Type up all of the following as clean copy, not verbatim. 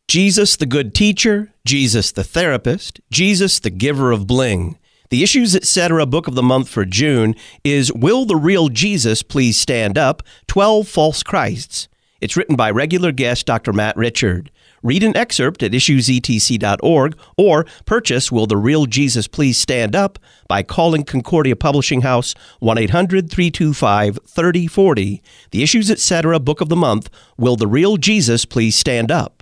Jesus the good teacher, Jesus the therapist, Jesus the giver of bling. The Issues Etc. book of the month for June is Will the Real Jesus Please Stand Up? 12 False Christs. It's written by regular guest Dr. Matt Richard. Read an excerpt at issuesetc.org or purchase Will the Real Jesus Please Stand Up by calling Concordia Publishing House 1-800-325-3040. The Issues Etc. book of the month, Will the Real Jesus Please Stand Up?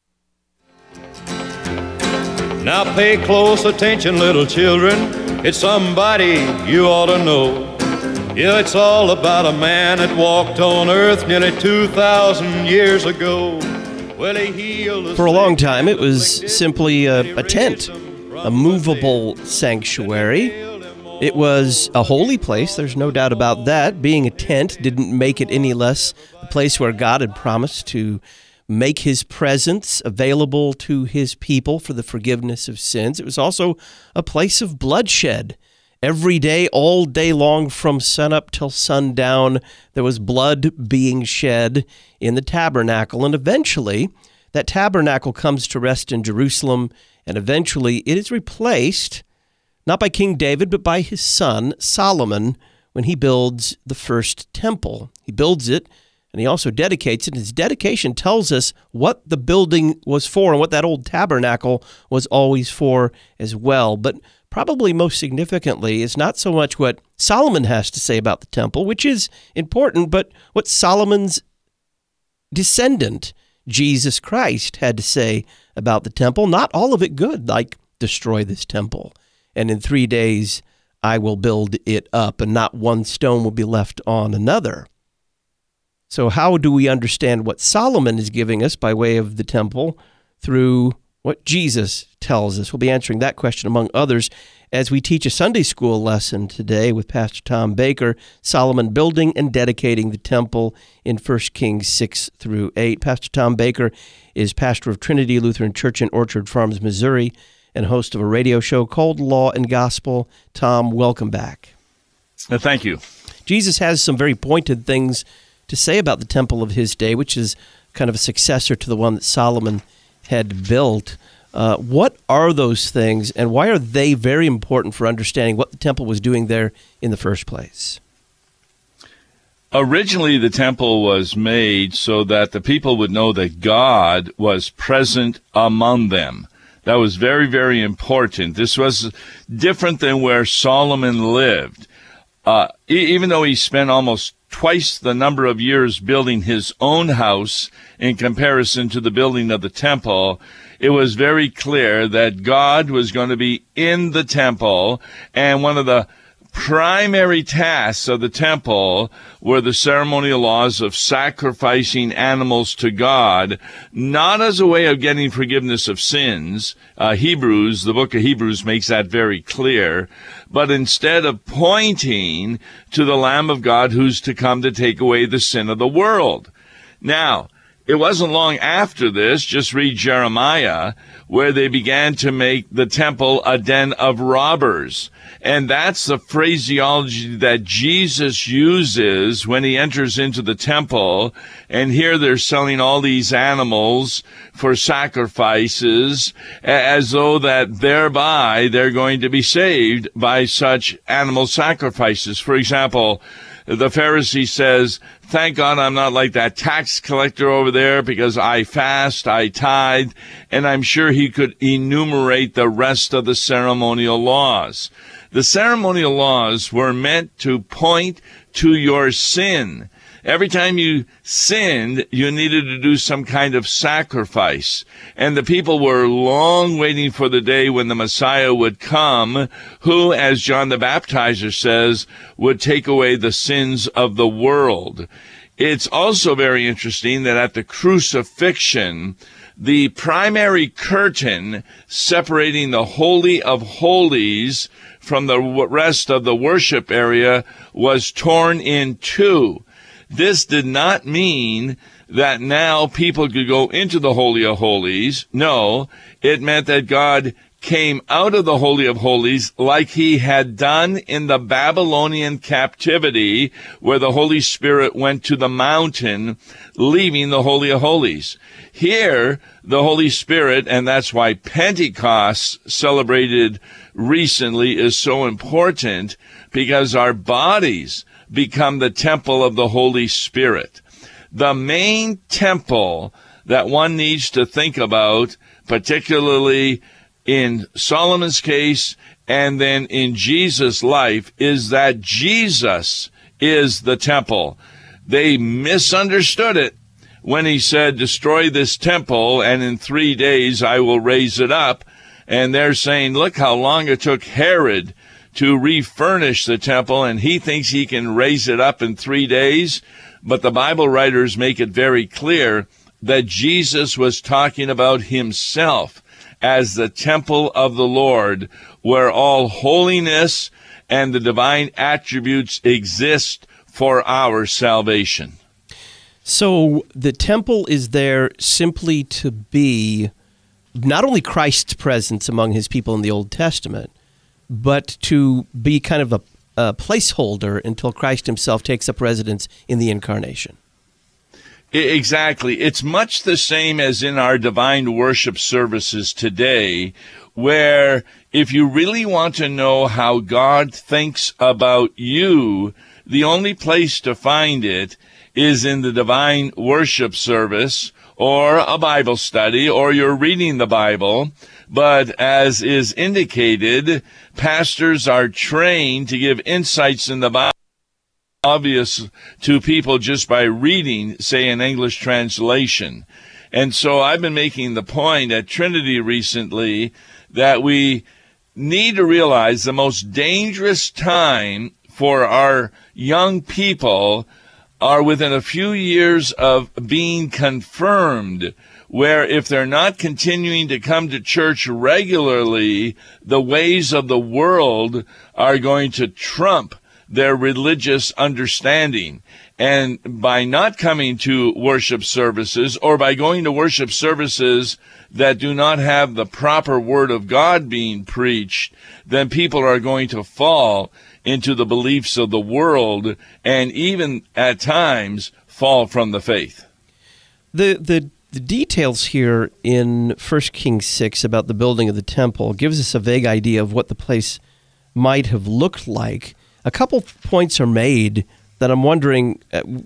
Now pay close attention, little children. It's somebody you ought to know. Yeah, it's all about a man that walked on earth nearly 2,000 years ago. Well, he healed For a long time, it was simply a tent, a movable sanctuary. It was a holy place, there's no doubt about that. Being a tent didn't make it any less the place where God had promised to make his presence available to his people for the forgiveness of sins. It was also a place of bloodshed. Every day, all day long, from sunup till sundown, there was blood being shed in the tabernacle. And eventually, that tabernacle comes to rest in Jerusalem, and eventually it is replaced, not by King David, but by his son, Solomon, when he builds the first temple. He builds it, and he also dedicates it. His dedication tells us what the building was for and what that old tabernacle was always for as well. But probably most significantly is not so much what Solomon has to say about the temple, which is important, but what Solomon's descendant, Jesus Christ, had to say about the temple. Not all of it good, like destroy this temple, and in 3 days I will build it up, and not one stone will be left on another. So how do we understand what Solomon is giving us by way of the temple through what Jesus tells us? We'll be answering that question, among others, as we teach a Sunday school lesson today with Pastor Tom Baker, Solomon building and dedicating the temple in 1 Kings 6 through 8. Pastor Tom Baker is pastor of Trinity Lutheran Church in Orchard Farms, Missouri, and host of a radio show called Law and Gospel. Tom, welcome back. Thank you. Jesus has some very pointed things to say about the temple of his day, which is kind of a successor to the one that Solomon had built. What are those things, and why are they very important for understanding what the temple was doing there in the first place? Originally, the temple was made so that the people would know that God was present among them. That was very, very important. This was different than where Solomon lived. Even though he spent almost twice the number of years building his own house in comparison to the building of the temple, it was very clear that God was going to be in the temple, and one of the primary tasks of the temple were the ceremonial laws of sacrificing animals to God, not as a way of getting forgiveness of sins. The book of Hebrews makes that very clear, but instead of pointing to the Lamb of God who's to come to take away the sin of the world. Now, it wasn't long after this, just read Jeremiah, where they began to make the temple a den of robbers. And that's the phraseology that Jesus uses when he enters into the temple. And here they're selling all these animals for sacrifices, as though that thereby they're going to be saved by such animal sacrifices. For example, the Pharisee says, thank God I'm not like that tax collector over there because I fast, I tithe, and I'm sure he could enumerate the rest of the ceremonial laws. The ceremonial laws were meant to point to your sin. Every time you sinned, you needed to do some kind of sacrifice. And the people were long waiting for the day when the Messiah would come, who, as John the Baptizer says, would take away the sins of the world. It's also very interesting that at the crucifixion, the primary curtain separating the Holy of Holies from the rest of the worship area was torn in two. This did not mean that now people could go into the Holy of Holies. No, it meant that God came out of the Holy of Holies like he had done in the Babylonian captivity, where the Holy Spirit went to the mountain, leaving the Holy of Holies. Here, the Holy Spirit, and that's why Pentecost, celebrated recently, is so important, because our bodies become the temple of the Holy Spirit. The main temple that one needs to think about, particularly in Solomon's case and then in Jesus' life, is that Jesus is the temple. They misunderstood it when he said, destroy this temple and in 3 days I will raise it up. And they're saying, look how long it took Herod to refurnish the temple, and he thinks he can raise it up in 3 days. But the Bible writers make it very clear that Jesus was talking about himself as the temple of the Lord, where all holiness and the divine attributes exist for our salvation. So the temple is there simply to be not only Christ's presence among his people in the Old Testament, but to be kind of a placeholder until Christ himself takes up residence in the incarnation. Exactly. It's much the same as in our divine worship services today, where if you really want to know how God thinks about you, the only place to find it is in the divine worship service or a Bible study, or you're reading the Bible. But as is indicated, pastors are trained to give insights in the Bible obvious to people just by reading, say, an English translation. And so I've been making the point at Trinity recently that we need to realize the most dangerous time for our young people are within a few years of being confirmed, where if they're not continuing to come to church regularly, the ways of the world are going to trump their religious understanding. And by not coming to worship services, or by going to worship services that do not have the proper word of God being preached, then people are going to fall into the beliefs of the world and even at times fall from the faith. The details here in 1 Kings 6 about the building of the temple gives us a vague idea of what the place might have looked like. A couple points are made that I'm wondering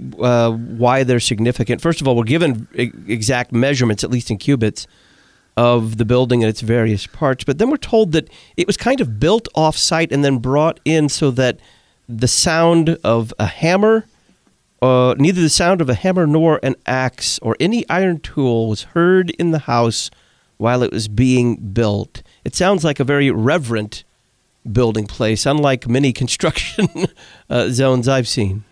why they're significant. First of all, we're given exact measurements, at least in cubits, of the building and its various parts. But then we're told that it was kind of built off-site and then brought in so that the sound of a hammer, neither the sound of a hammer nor an axe or any iron tool was heard in the house while it was being built. It sounds like a very reverent building place, unlike many construction zones I've seen.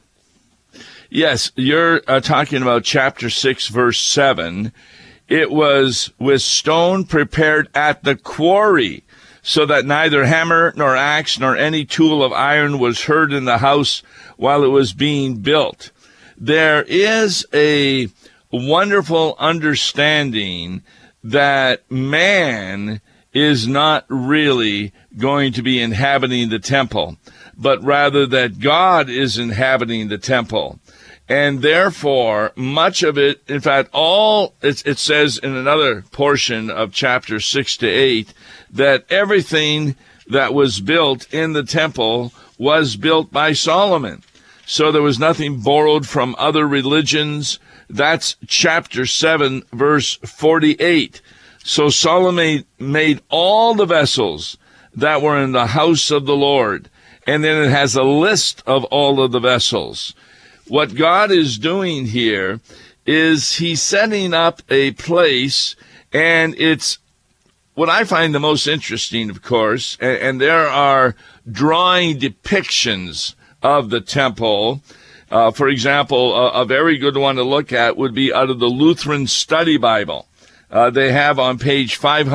Yes, you're talking about chapter 6, verse 7. It was with stone prepared at the quarry, so that neither hammer nor axe nor any tool of iron was heard in the house while it was being built. There is a wonderful understanding that man is not really going to be inhabiting the temple, but rather that God is inhabiting the temple. And therefore, much of it, in fact, it says in another portion of chapter 6 to 8, that everything that was built in the temple was built by Solomon. So there was nothing borrowed from other religions. That's chapter 7, verse 48. So Solomon made all the vessels that were in the house of the Lord. And then it has a list of all of the vessels. What God is doing here is he's setting up a place, and it's what I find the most interesting, of course, and there are drawing depictions of the temple. For example, a very good one to look at would be out of the Lutheran Study Bible. They have on page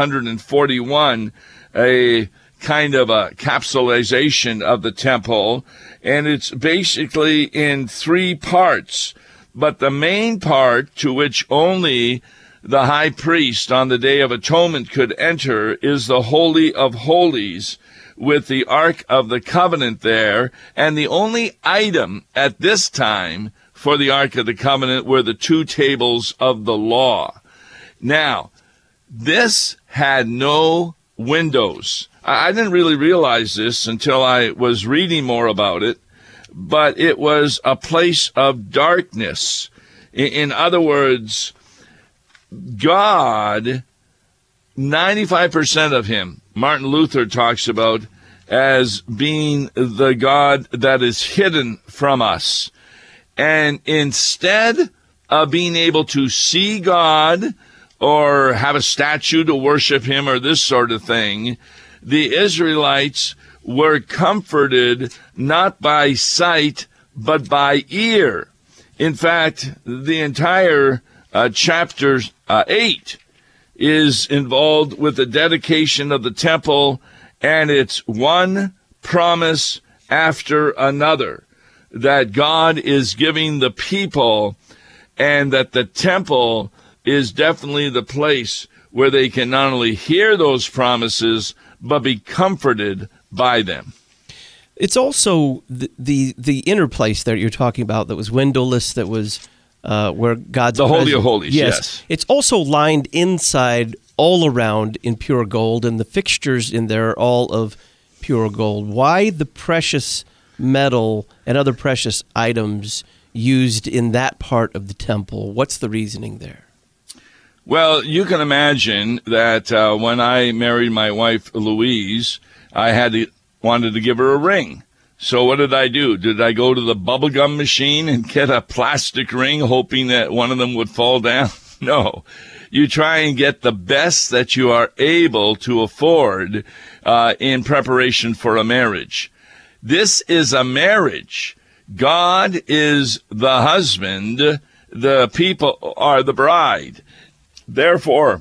541 a kind of a capsulization of the temple, and it's basically in 3 parts. But the main part, to which only the high priest on the Day of Atonement could enter is the Holy of Holies, with the Ark of the Covenant there, and the only item at this time for the Ark of the Covenant were the 2 tables of the law. Now, this had no windows. I didn't really realize this until I was reading more about it, but it was a place of darkness. In other words, God, 95% of him, Martin Luther talks about as being the God that is hidden from us. And instead of being able to see God or have a statue to worship him or this sort of thing, the Israelites were comforted not by sight, but by ear. In fact, the entire chapter 8 is involved with the dedication of the temple, and it's one promise after another that God is giving the people, and that the temple is definitely the place where they can not only hear those promises, but be comforted by them. It's also the inner place that you're talking about that was windowless, that was where God's the presence. Holy of Holies, yes. It's also lined inside all around in pure gold, and the fixtures in there are all of pure gold. Why the precious metal and other precious items used in that part of the temple? What's the reasoning there? Well, you can imagine that when I married my wife, Louise, I wanted to give her a ring. So what did I do? Did I go to the bubblegum machine and get a plastic ring hoping that one of them would fall down? No. You try and get the best that you are able to afford in preparation for a marriage. This is a marriage. God is the husband. The people are the bride. Therefore,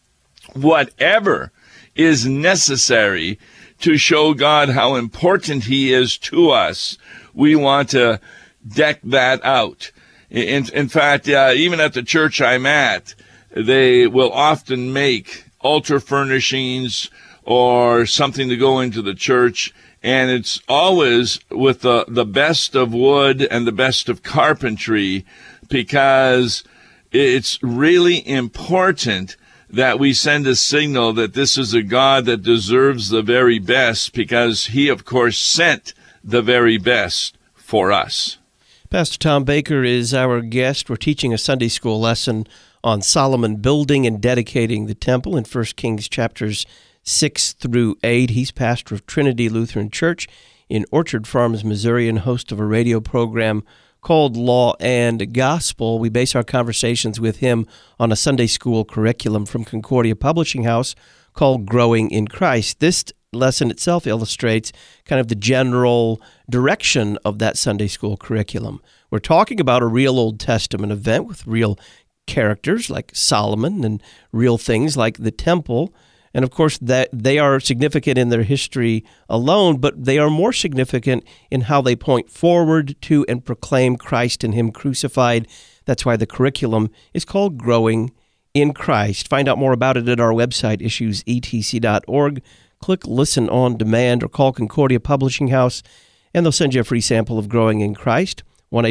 whatever is necessary to show God how important he is to us, we want to deck that out. In fact, even at the church I'm at, they will often make altar furnishings or something to go into the church, and it's always with the best of wood and the best of carpentry, because it's really important that we send a signal that this is a God that deserves the very best, because he, of course, sent the very best for us. Pastor Tom Baker is our guest. We're teaching a Sunday school lesson on Solomon building and dedicating the temple in 1 Kings chapters 6 through 8. He's pastor of Trinity Lutheran Church in Orchard Farms, Missouri, and host of a radio program called Law and Gospel. We base our conversations with him on a Sunday school curriculum from Concordia Publishing House called Growing in Christ. This lesson itself illustrates kind of the general direction of that Sunday school curriculum. We're talking about a real Old Testament event with real characters like Solomon and real things like the temple. And of course, that they are significant in their history alone, but they are more significant in how they point forward to and proclaim Christ and him crucified. That's why the curriculum is called Growing in Christ. Find out more about it at our website, issuesetc.org. Click Listen on Demand or call Concordia Publishing House, and they'll send you a free sample of Growing in Christ,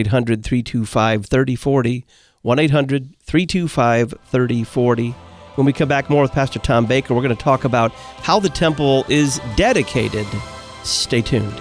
1-800-325-3040, 1-800-325-3040. When we come back more with Pastor Tom Baker, we're going to talk about how the temple is dedicated. Stay tuned.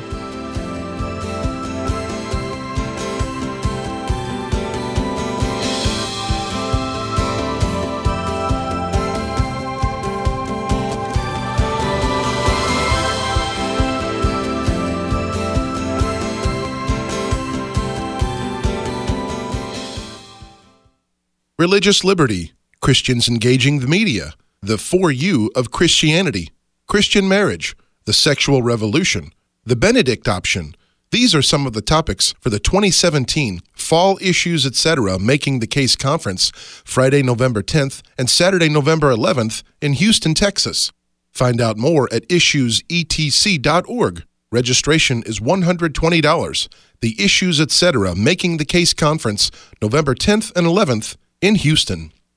Religious liberty, Christians engaging the media, the For You of Christianity, Christian marriage, the sexual revolution, the Benedict option. These are some of the topics for the 2017 Fall Issues Etc. Making the Case Conference, Friday, November 10th and Saturday, November 11th in Houston, Texas. Find out more at issuesetc.org. Registration is $120. The Issues Etc. Making the Case Conference, November 10th and 11th in Houston.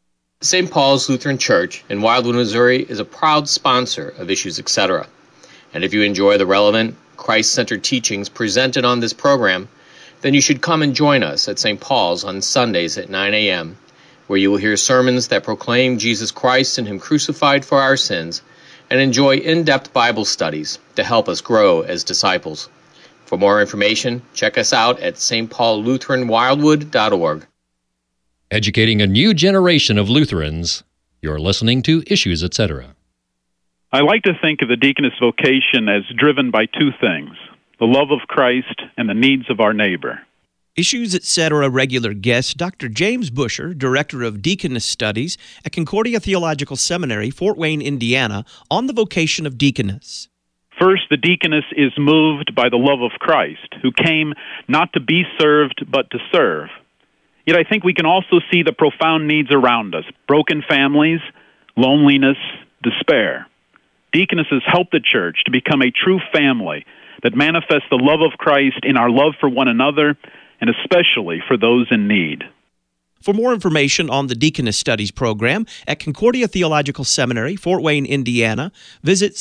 St. Paul's Lutheran Church in Wildwood, Missouri is a proud sponsor of Issues Etc. And if you enjoy the relevant, Christ-centered teachings presented on this program, then you should come and join us at St. Paul's on Sundays at 9 a.m., where you will hear sermons that proclaim Jesus Christ and Him crucified for our sins, and enjoy in-depth Bible studies to help us grow as disciples. For more information, check us out at stpaullutheranwildwood.org. Educating a new generation of Lutherans. You're listening to Issues, Etc. I like to think of the deaconess vocation as driven by two things, the love of Christ and the needs of our neighbor. Issues, Etc. regular guest, Dr. James Busher, Director of Deaconess Studies at Concordia Theological Seminary, Fort Wayne, Indiana, on the vocation of deaconess. First, the deaconess is moved by the love of Christ, who came not to be served, but to serve. Yet I think we can also see the profound needs around us, broken families, loneliness, despair. Deaconesses help the church to become a true family that manifests the love of Christ in our love for one another, and especially for those in need. For more information on the Deaconess Studies program at Concordia Theological Seminary, Fort Wayne, Indiana, visit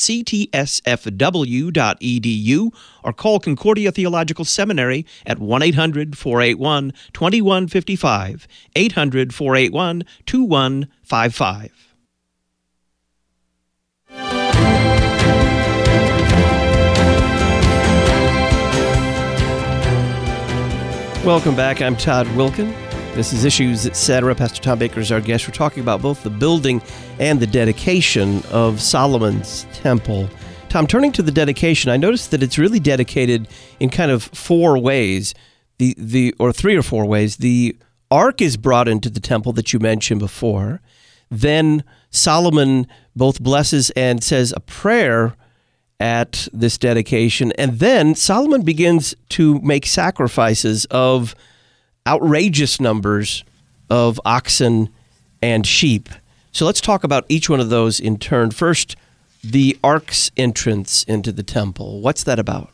ctsfw.edu or call Concordia Theological Seminary at 1-800-481-2155, 800-481-2155. Welcome back. I'm Todd Wilkin. This is Issues, Etc. Pastor Tom Baker is our guest. We're talking about both the building and the dedication of Solomon's Temple. Tom, turning to the dedication, I noticed that it's really dedicated in kind of four ways, or three or four ways. The ark is brought into the temple that you mentioned before. Then Solomon both blesses and says a prayer at this dedication. And then Solomon begins to make sacrifices of outrageous numbers of oxen and sheep. So let's talk about each one of those in turn. First, the ark's entrance into the temple. What's that about?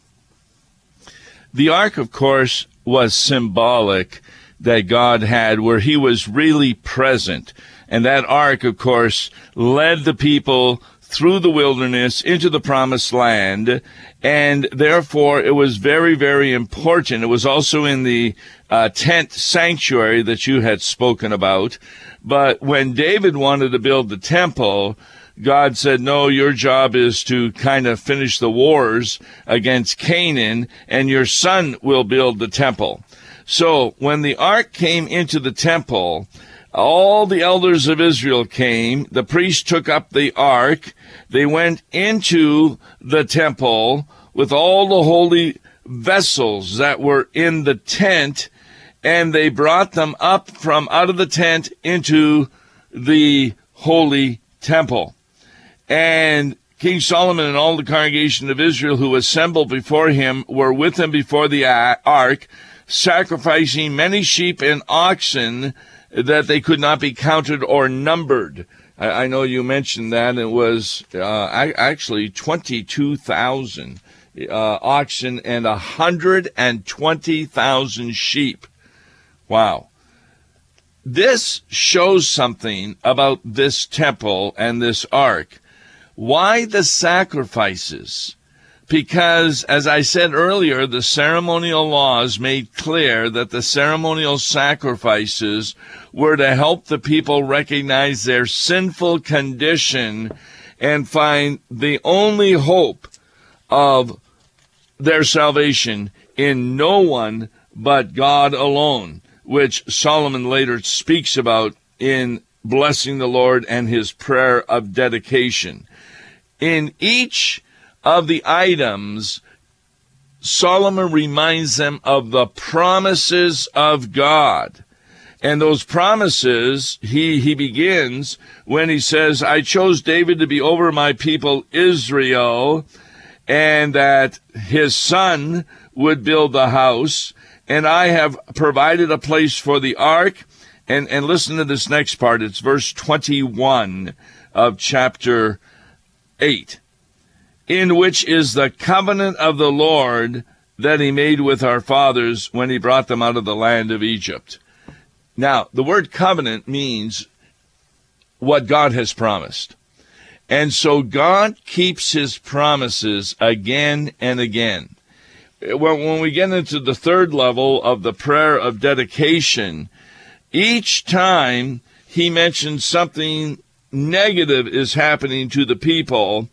The ark, of course, was symbolic that God had where He was really present. And that ark, of course, led the people through the wilderness into the promised land, and therefore it was very, very important. It was also in the tent sanctuary that you had spoken about. But when David wanted to build the temple, God said, no, your job is to kind of finish the wars against Canaan, and your son will build the temple. So when the ark came into the temple, all the elders of Israel came. The priests took up the ark. They went into the temple with all the holy vessels that were in the tent, and they brought them up from out of the tent into the holy temple. And King Solomon and all the congregation of Israel who assembled before him were with him before the ark, sacrificing many sheep and oxen that they could not be counted or numbered. I know you mentioned that. It was actually 22,000 oxen and 120,000 sheep. Wow. This shows something about this temple and this ark. Why the sacrifices? Because, as I said earlier, the ceremonial laws made clear that the ceremonial sacrifices were to help the people recognize their sinful condition and find the only hope of their salvation in no one but God alone, which Solomon later speaks about in blessing the Lord and his prayer of dedication. In each of the items, Solomon reminds them of the promises of God. And those promises, he begins when he says, I chose David to be over my people Israel, and that his son would build the house, and I have provided a place for the ark. And listen to this next part. It's verse 21 of chapter 8. In which is the covenant of the Lord that he made with our fathers when he brought them out of the land of Egypt. Now, the word covenant means what God has promised. And so God keeps his promises again and again. When we get into the third level of the prayer of dedication, each time he mentions something negative is happening to the people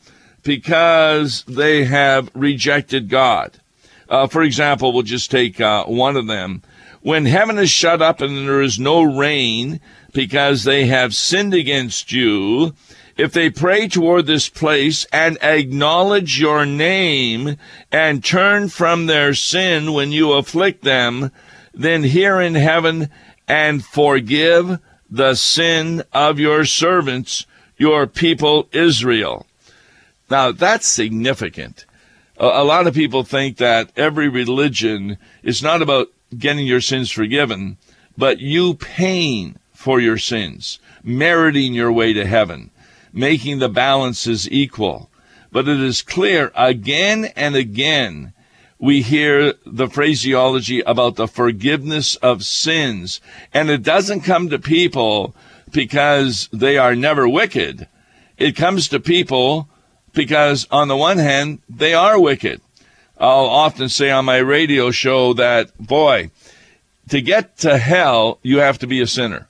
because they have rejected God. For example, we'll just take one of them. When heaven is shut up and there is no rain because they have sinned against you, if they pray toward this place and acknowledge your name and turn from their sin when you afflict them, then hear in heaven and forgive the sin of your servants, your people Israel. Now, that's significant. A lot of people think that every religion is not about getting your sins forgiven, but you paying for your sins, meriting your way to heaven, making the balances equal. But it is clear again and again we hear the phraseology about the forgiveness of sins. And it doesn't come to people because they are never wicked. It comes to people because, on the one hand, they are wicked. I'll often say on my radio show that, boy, to get to hell, you have to be a sinner.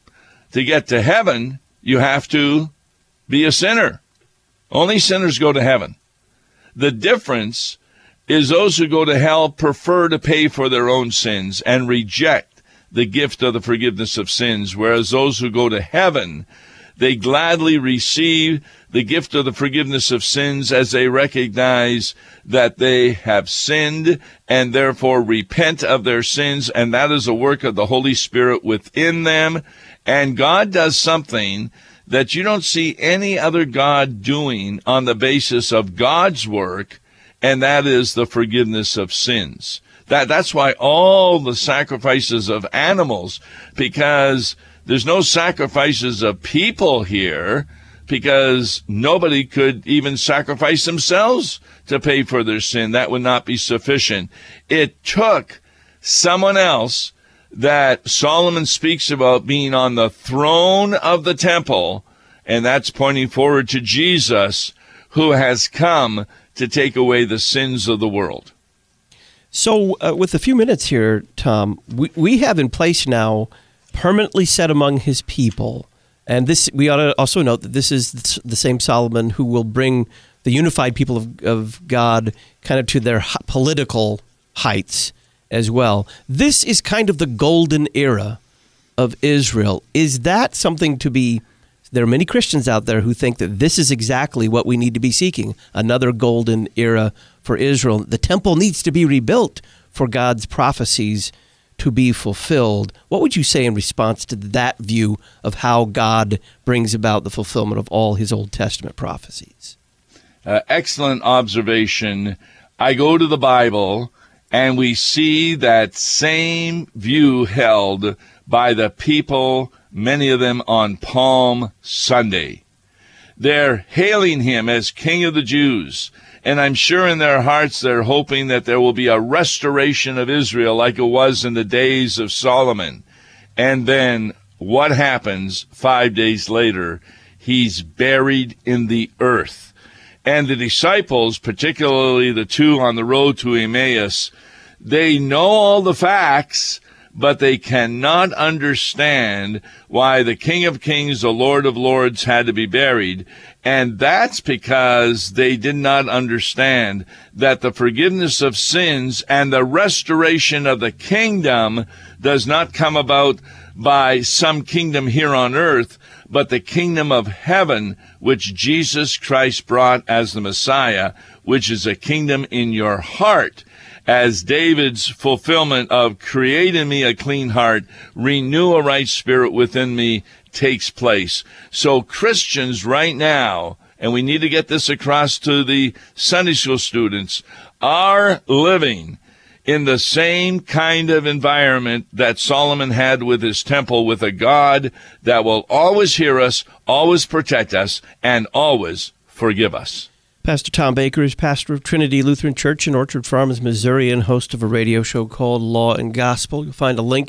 To get to heaven, you have to be a sinner. Only sinners go to heaven. The difference is those who go to hell prefer to pay for their own sins and reject the gift of the forgiveness of sins, whereas those who go to heaven, they gladly receive the gift of the forgiveness of sins as they recognize that they have sinned and therefore repent of their sins, and that is a work of the Holy Spirit within them. And God does something that you don't see any other God doing on the basis of God's work, and that is the forgiveness of sins. That's why all the sacrifices of animals, because there's no sacrifices of people here, because nobody could even sacrifice themselves to pay for their sin. That would not be sufficient. It took someone else that Solomon speaks about being on the throne of the temple, and that's pointing forward to Jesus, who has come to take away the sins of the world. So with a few minutes here, Tom, we have in place now permanently set among his people. And this, we ought to also note that this is the same Solomon who will bring the unified people of God kind of to their political heights as well. This is kind of the golden era of Israel. Is that something to be... There are many Christians out there who think that this is exactly what we need to be seeking, another golden era for Israel. The temple needs to be rebuilt for God's prophecies to be fulfilled. What would you say in response to that view of how God brings about the fulfillment of all his Old Testament prophecies? Excellent observation. I go to the Bible, and we see that same view held by the people, many of them on Palm Sunday. They're hailing him as King of the Jews, and I'm sure in their hearts they're hoping that there will be a restoration of Israel like it was in the days of Solomon. And then what happens 5 days later? He's buried in the earth. And the disciples, particularly the two on the road to Emmaus, they know all the facts, but they cannot understand why the King of Kings, the Lord of Lords, had to be buried. And that's because they did not understand that the forgiveness of sins and the restoration of the kingdom does not come about by some kingdom here on earth, but the kingdom of heaven, which Jesus Christ brought as the Messiah, which is a kingdom in your heart, as David's fulfillment of create in me a clean heart, renew a right spirit within me takes place. So Christians right now, and we need to get this across to the Sunday school students, are living in the same kind of environment that Solomon had with his temple, with a God that will always hear us, always protect us, and always forgive us. Pastor Tom Baker is pastor of Trinity Lutheran Church in Orchard Farms, Missouri, and host of a radio show called Law and Gospel. You'll find a link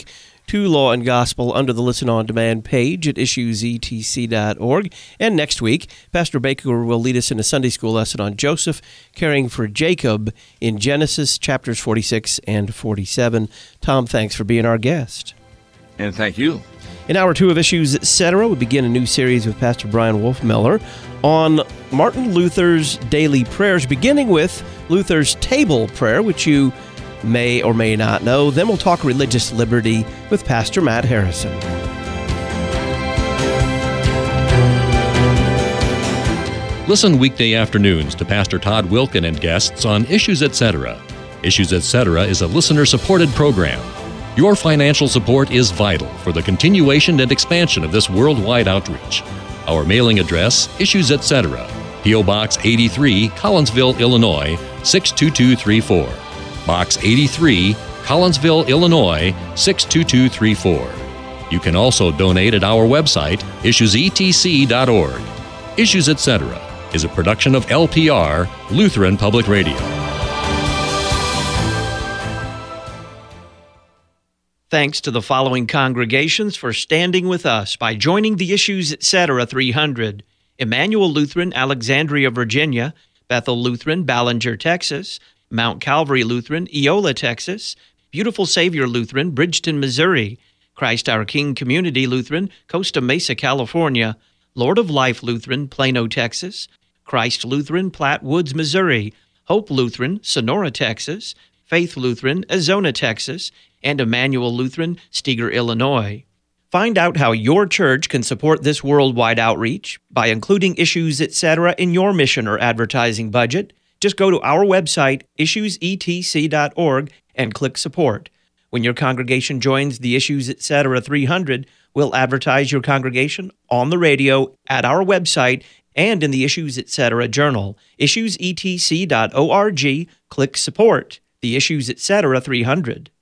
to Law and Gospel under the Listen On Demand page at issuesetc.org. And next week, Pastor Baker will lead us in a Sunday school lesson on Joseph caring for Jacob in Genesis chapters 46 and 47. Tom, thanks for being our guest. And thank you. In Hour 2 of Issues, Etc., we begin a new series with Pastor Brian Wolfmueller on Martin Luther's daily prayers, beginning with Luther's table prayer, which you may or may not know. Then we'll talk religious liberty with Pastor Matt Harrison. Listen weekday afternoons to Pastor Todd Wilken and guests on Issues Etc. Issues Etc. is a listener-supported program. Your financial support is vital for the continuation and expansion of this worldwide outreach. Our mailing address, Issues Etc., P.O. Box 83, Collinsville, Illinois, 62234. Box 83, Collinsville, Illinois, 62234. You can also donate at our website, issuesetc.org. Issues Etc. is a production of LPR, Lutheran Public Radio. Thanks to the following congregations for standing with us by joining the Issues Etc. 300. Emmanuel Lutheran, Alexandria, Virginia; Bethel Lutheran, Ballinger, Texas; Mount Calvary Lutheran, Eola, Texas; Beautiful Savior Lutheran, Bridgeton, Missouri; Christ Our King Community Lutheran, Costa Mesa, California; Lord of Life Lutheran, Plano, Texas; Christ Lutheran, Platte Woods, Missouri; Hope Lutheran, Sonora, Texas; Faith Lutheran, Azona, Texas; and Emmanuel Lutheran, Steger, Illinois. Find out how your church can support this worldwide outreach by including Issues Etc. in your mission or advertising budget. Just go to our website, issuesetc.org, and click Support. When your congregation joins the Issues Etc. 300, we'll advertise your congregation on the radio, at our website, and in the Issues Etc. journal. Issuesetc.org, click Support. The Issues Etc. 300.